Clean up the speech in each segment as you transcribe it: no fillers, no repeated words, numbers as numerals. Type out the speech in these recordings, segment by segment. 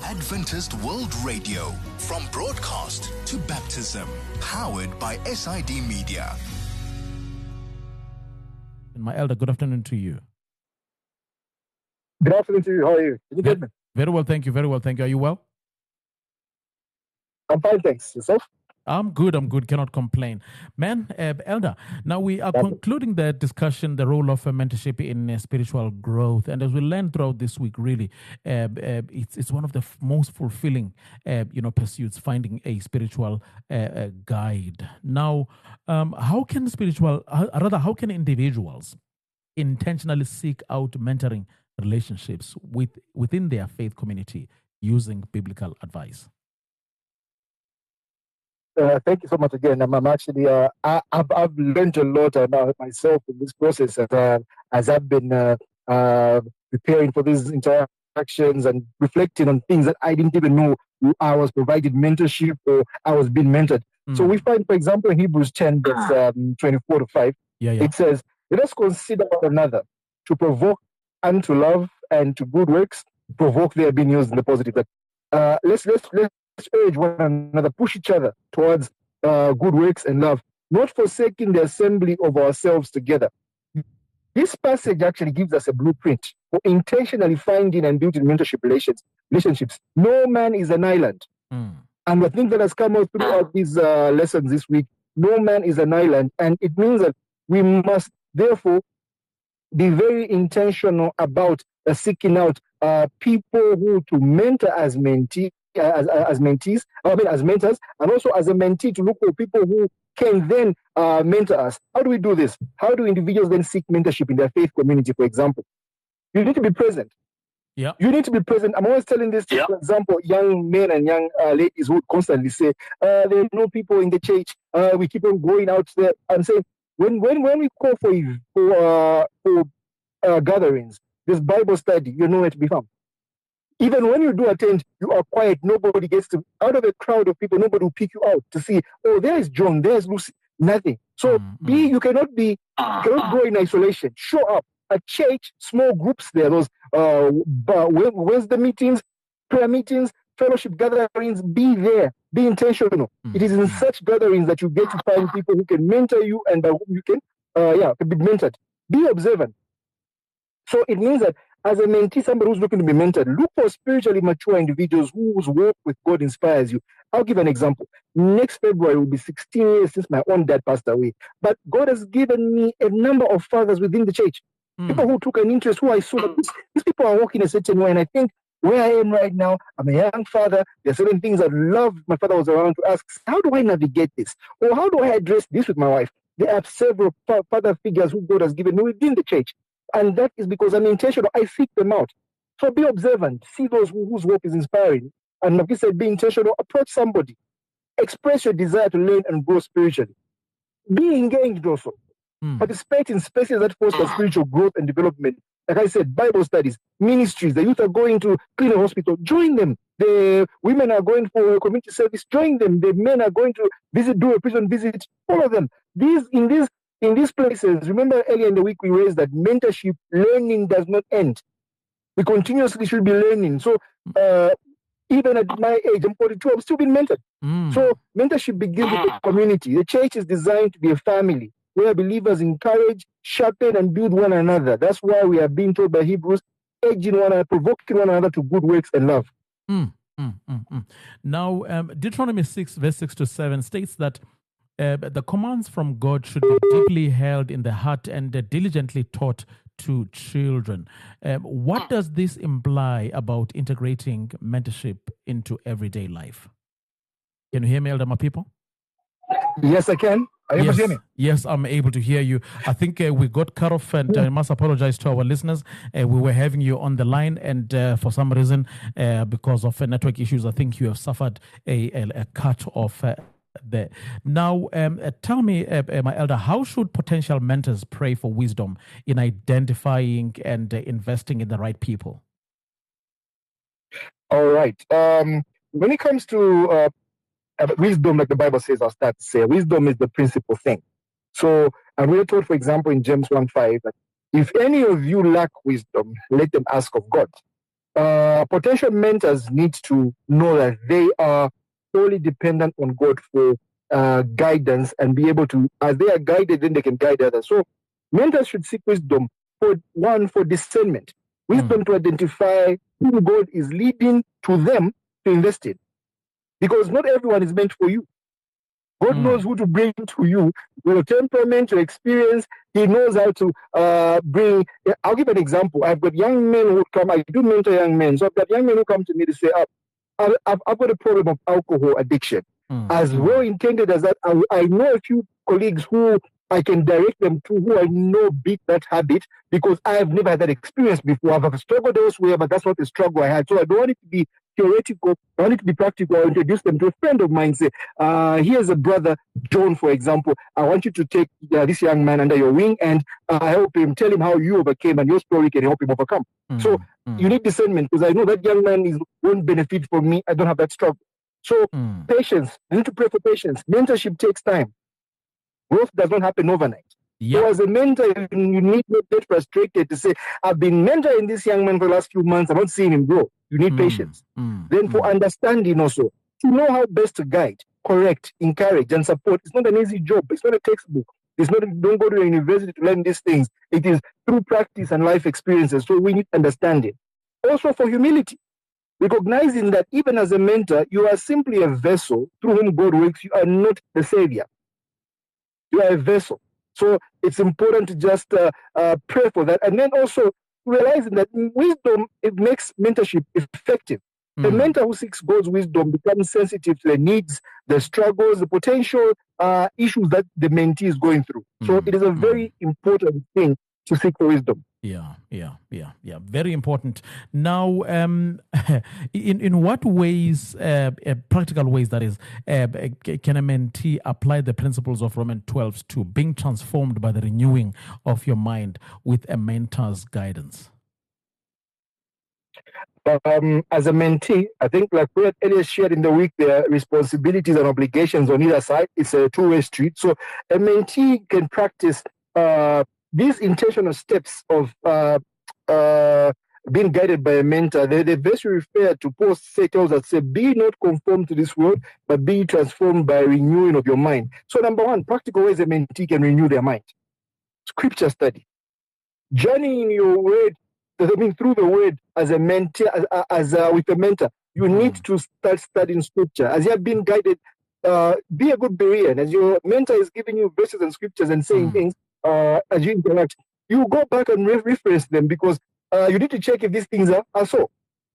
Adventist World Radio, from broadcast to baptism, powered by SID Media. My elder, good afternoon to you. Good afternoon to you. How are you? Can you get me? Very well, thank you. Very well, thank you. Are you well? I'm fine, thanks. Yourself? I'm good. Cannot complain. Man, Elder, now we are concluding the discussion, the role of mentorship in spiritual growth. And as we learned throughout this week, really, it's one of the most fulfilling, pursuits, finding a spiritual guide. Now, how can individuals intentionally seek out mentoring relationships within their faith community using biblical advice? Thank you so much again. I'm actually, I've learned a lot about myself in this process as I've been preparing for these interactions and reflecting on things that I didn't even know I was provided mentorship or I was being mentored. So we find, for example, in Hebrews 10, verse 24 to 5, it says, "Let us consider one another to provoke unto love and to good works." Provoke there being used in the positive. That let's urge one another, push each other towards good works and love, not forsaking the assembly of ourselves together. This passage actually gives us a blueprint for intentionally finding and building mentorship relationships. No man is an island. And the thing that has come out throughout these lessons this week, no man is an island. And it means that we must therefore be very intentional about seeking out people who to mentor as mentees, as mentors, and also as a mentee to look for people who can then mentor us. How do we do this? How do individuals then seek mentorship in their faith community, for example? You need to be present. Yeah. You need to be present. I'm always telling this to, for example, young men and young ladies who constantly say, there are no people in the church. We keep on going out there. I'm saying, when we call for gatherings, this Bible study, you're nowhere to be found. Even when you do attend, you are quiet. Nobody gets to, out of a crowd of people, nobody will pick you out to see, oh, there's John, there's Lucy, nothing. So you cannot go in isolation. Show up at church, small groups there, those Wednesday meetings, prayer meetings, fellowship gatherings, be there, be intentional. It is in such gatherings that you get to find people who can mentor you and by whom you can be mentored. Be observant. So it means that as a mentee, somebody who's looking to be mentored, look for spiritually mature individuals whose work with God inspires you. I'll give an example. Next February will be 16 years since my own dad passed away. But God has given me a number of fathers within the church. People who took an interest, who I saw that these people are walking a certain way. And I think where I am right now, I'm a young father. There are certain things I'd love my father was around to ask, how do I navigate this? Or how do I address this with my wife? There are several father figures who God has given me within the church. And that is because I'm intentional. I seek them out. So be observant. See those whose work is inspiring. And like you said, be intentional. Approach somebody. Express your desire to learn and grow spiritually. Be engaged also. Participate in spaces that foster spiritual growth and development. Like I said, Bible studies, ministries. The youth are going to clean a hospital. Join them. The women are going for a community service. Join them. The men are going to do a prison visit. Follow them. In these places, remember earlier in the week we raised that mentorship learning does not end. We continuously should be learning. So even at my age, I'm 42, I'm still being mentored. So mentorship begins with the community. The church is designed to be a family where believers encourage, sharpen, and build one another. That's why we are being told by Hebrews, urging one another, provoking one another to good works and love. Now, Deuteronomy 6, verse 6 to 7 states that the commands from God should be deeply held in the heart and diligently taught to children. What does this imply about integrating mentorship into everyday life? Can you hear me, Elder, my people? Yes, I can. Are you able to hear me? Yes, I'm able to hear you. I think we got cut off, and I must apologize to our listeners. We were having you on the line, and for some reason, because of network issues, I think you have suffered a cut off there. Now, tell me, my elder, how should potential mentors pray for wisdom in identifying and investing in the right people? All right. When it comes to wisdom, like the Bible says, I'll start to say, wisdom is the principal thing. So, and we're told, for example, in James 1:5, that if any of you lack wisdom, let them ask of God. potential mentors need to know that they are solely dependent on God for guidance and be able to, as they are guided, then they can guide others. So mentors should seek wisdom for discernment, wisdom to identify who God is leading to them to invest in, because not everyone is meant for you. God knows who to bring to you, your temperament, your experience. He knows how to bring. I'll give an example. I've got young men who come. I do mentor young men. So I've got young men who come to me to say, I've got a problem of alcohol addiction. As well intended as that, I know a few colleagues who I can direct them to, who I know beat that habit, because I have never had that experience before. I've struggled elsewhere, but that's not the struggle I had. So I don't want it to be theoretical. I want it to be practical. I'll introduce them to a friend of mine. Say, here's a brother, John, for example. I want you to take this young man under your wing and help him, tell him how you overcame, and your story can help him overcome. So you need discernment, because I know that young man won't benefit from me. I don't have that struggle. So patience. You need to pray for patience. Mentorship takes time. Growth does not happen overnight. Yep. So as a mentor, you need not get frustrated to say, I've been mentoring this young man for the last few months. I'm not seeing him grow. You need patience. Then for understanding also, to know how best to guide, correct, encourage, and support. It's not an easy job. It's not a textbook. It's not, don't go to a university to learn these things. It is through practice and life experiences. So we need understanding. Also for humility, recognizing that even as a mentor, you are simply a vessel through whom God works. You are not the savior. You are a vessel. So it's important to just pray for that. And then also realizing that wisdom, it makes mentorship effective. The mentor who seeks God's wisdom becomes sensitive to the needs, the struggles, the potential issues that the mentee is going through. So it is a very important thing to seek for wisdom. Yeah. Very important. Now, in what ways, practical ways, that is, can a mentee apply the principles of Romans 12:2, being transformed by the renewing of your mind with a mentor's guidance? As a mentee, I think, like we had earlier shared in the week, there are responsibilities and obligations on either side. It's a two-way street. So a mentee can practice these intentional steps of being guided by a mentor. The verse we refer to, Paul tells us, say, be not conformed to this world, but be transformed by renewing of your mind. So number one, practical ways a mentee can renew their mind. Scripture study. Journey in your word, through the word as a mentor, with a mentor, you need to start studying scripture. As you have been guided, be a good Berean. As your mentor is giving you verses and scriptures and saying things, as you interact, you go back and reference them, because you need to check if these things are so.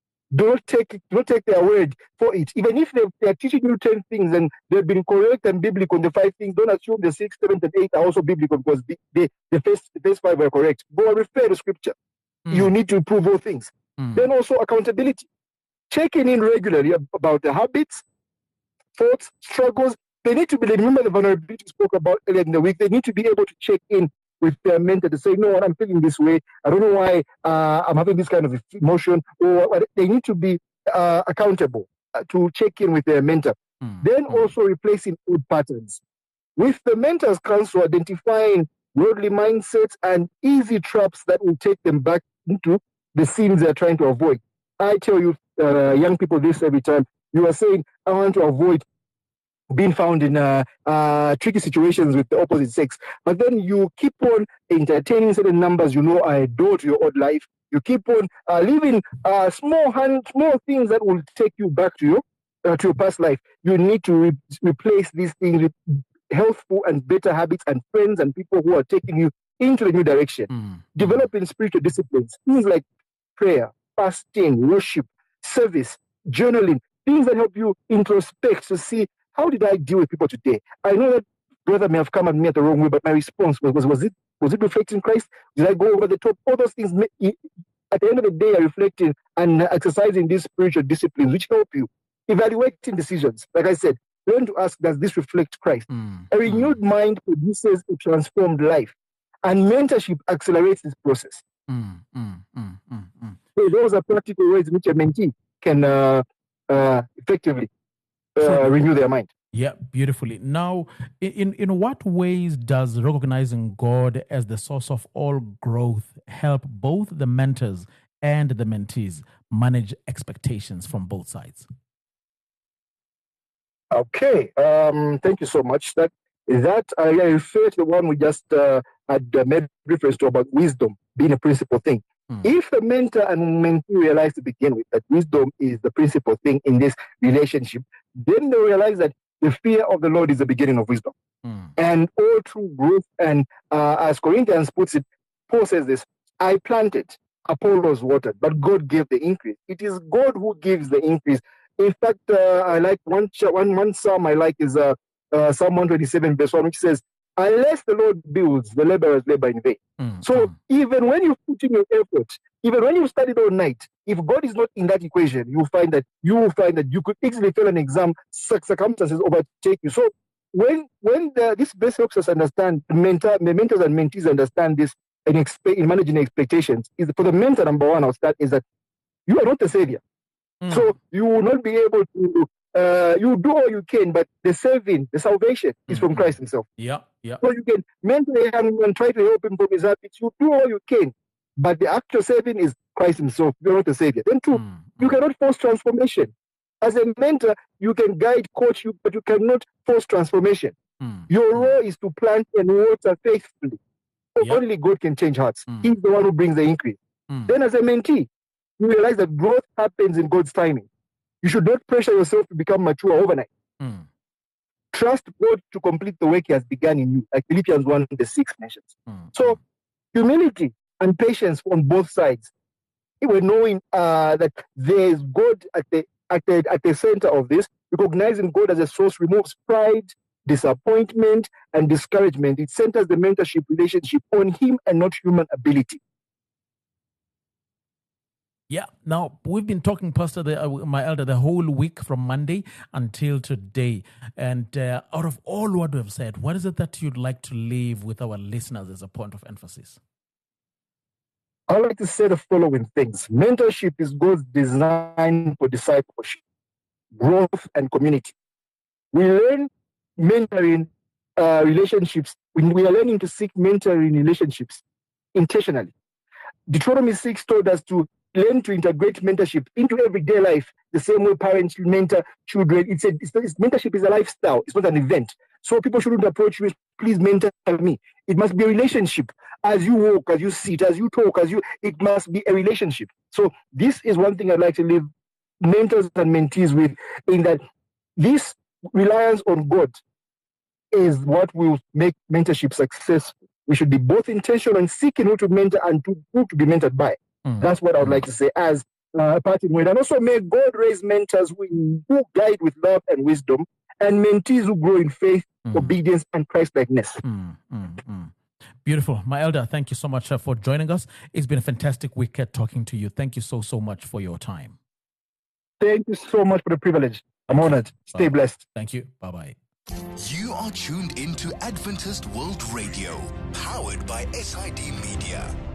Do not take their word for it. Even if they are teaching you 10 things and they've been correct and biblical on the 5 things, don't assume the 6, 7, and 8 are also biblical, because the first 5 were correct. Go and refer to scripture. You need to prove all things. Then also accountability. Checking in regularly about the habits, thoughts, struggles. They need to be, remember the vulnerability we spoke about earlier in the week, they need to be able to check in with their mentor to say, no, I'm feeling this way. I don't know why I'm having this kind of emotion. Or they need to be accountable to check in with their mentor. Then also replacing old patterns. With the mentor's counsel, identifying worldly mindsets and easy traps that will take them back into the sins they're trying to avoid. I tell you, young people, this every time. You are saying, I want to avoid being found in tricky situations with the opposite sex. But then you keep on entertaining certain numbers you know are a door to your old life. You keep on living small things that will take you back to your past life. You need to replace these things with healthful and better habits and friends and people who are taking you into the new direction. Developing spiritual disciplines, things like prayer, fasting, worship, service, journaling, things that help you introspect to see, how did I deal with people today? I know that brother may have come at me at the wrong way, but my response was it reflecting Christ? Did I go over the top? All those things, at the end of the day, are reflecting and exercising these spiritual disciplines, which help you evaluating decisions. Like I said, learn to ask, does this reflect Christ? A renewed mind produces a transformed life, and mentorship accelerates this process. So those are practical ways in which a mentee can effectively renew their mind. Yeah, beautifully. Now, in what ways does recognizing God as the source of all growth help both the mentors and the mentees? manage expectations from both sides? Okay, thank you so much. That I refer to the one we just had made reference to about wisdom being a principal thing. If the mentor and mentee realize to begin with that wisdom is the principal thing in this relationship, then they realize that the fear of the Lord is the beginning of wisdom. And all true growth, and as Corinthians puts it, Paul says this: I planted, Apollos watered, but God gave the increase. It is God who gives the increase. In fact, I like one psalm I like is Psalm 127 verse 1, which says, unless the Lord builds, the laborers labor in vain. So even when you put in your effort, even when you studied all night, if God is not in that equation, you will find that you could easily fail an exam, circumstances overtake you. So when this best helps us understand, the mentors and mentees understand this in managing expectations, is for the mentor, number one, I'll start, is that you are not the savior. So you will not be able to, you do all you can, but the salvation is from Christ himself. Yeah. So you can mentor a young man, try to help him from his habits. You do all you can, but the actual saving is Christ himself. You're not the savior. Then two, you cannot force transformation. As a mentor, you can guide, coach you, but you cannot force transformation. Your role is to plant and water faithfully. Only God can change hearts. He's the one who brings the increase. Then as a mentee, you realize that growth happens in God's timing. You should not pressure yourself to become mature overnight. Trust God to complete the work he has begun in you, like Philippians 1:6 mentions. So humility and patience on both sides. We're knowing that there is God at the center of this. Recognizing God as a source removes pride, disappointment, and discouragement. It centers the mentorship relationship on him and not human ability. Yeah. Now, we've been talking, Pastor, my elder, the whole week from Monday until today. And out of all what we've said, what is it that you'd like to leave with our listeners as a point of emphasis? I like to say the following things. Mentorship is God's design for discipleship, growth, and community. We learn mentoring relationships. We are learning to seek mentoring relationships intentionally. Deuteronomy 6 told us to learn to integrate mentorship into everyday life, the same way parents mentor children. Mentorship is a lifestyle. It's not an event. So people shouldn't approach you as, please mentor me. It must be a relationship. As you walk, as you sit, as you talk, it must be a relationship. So this is one thing I'd like to leave mentors and mentees with, in that this reliance on God is what will make mentorship successful. We should be both intentional and seeking who to mentor and who to be mentored by. That's what I would like to say as a parting word. And also, may God raise mentors who guide with love and wisdom, and mentees who grow in faith, obedience, and Christ-likeness. Beautiful. My elder, thank you so much for joining us. It's been a fantastic week talking to you. Thank you so much for your time. Thank you so much for the privilege. I'm honored. Stay blessed. Thank you. Bye-bye. You are tuned into Adventist World Radio, powered by SID Media.